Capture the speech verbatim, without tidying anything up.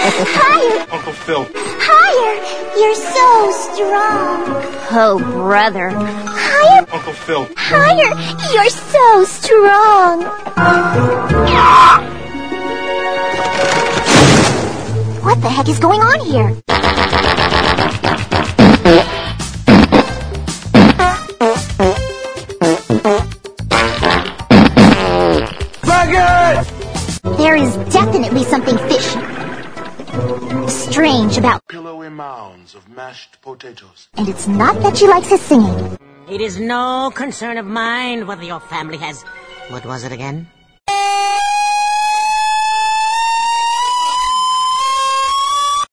Higher! Uncle Phil. Higher! You're so strong. Oh, brother. Higher! Uncle Phil. Higher! You're so strong. What the heck is going on here? There is definitely something fishy, strange about pillowy mounds of mashed potatoes. And it's not that she likes his singing. It is no concern of mine whether your family has... What was it again?